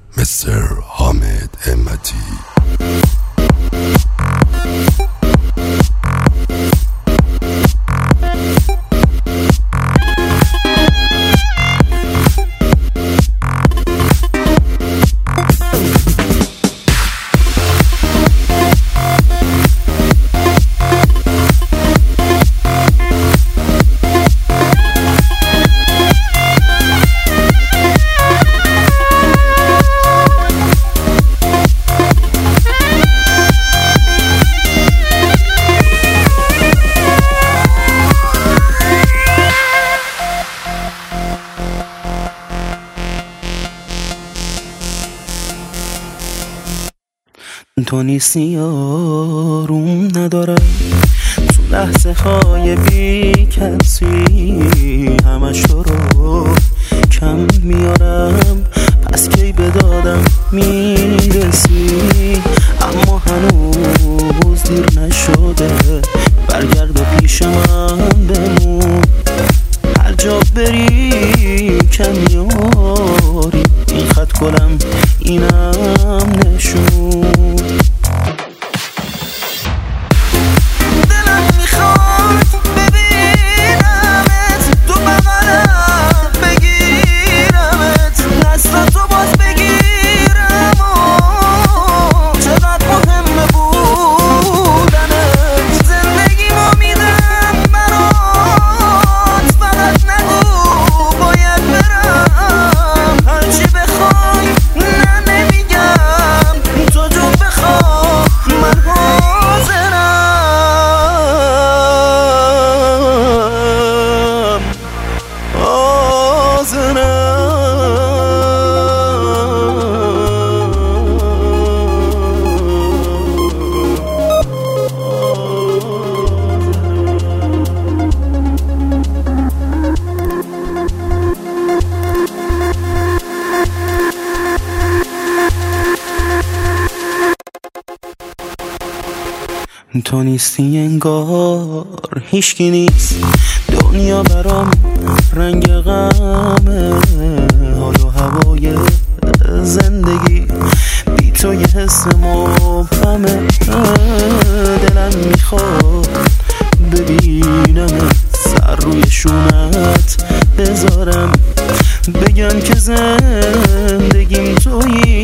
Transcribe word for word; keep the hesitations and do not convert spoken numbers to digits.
مستر حامد همتی. تو نیستی یاروم ندارم، تو لحظه های بی کسی همش تو رو کم میارم. پس کی به دادم میرسی، اما هنوز دیر نشده، برگرد و پیش من بمون. هر جا بری کم میاری، این خط گلم اینم نشون. تو نیستی انگار هیچکی نیست، دنیا برام رنگ غمه، حال و هوای زندگی بی تو یه حس مبهمه. دلم میخواد ببینم، سر روی شونت بذارم، بگم که زندگیم تویی،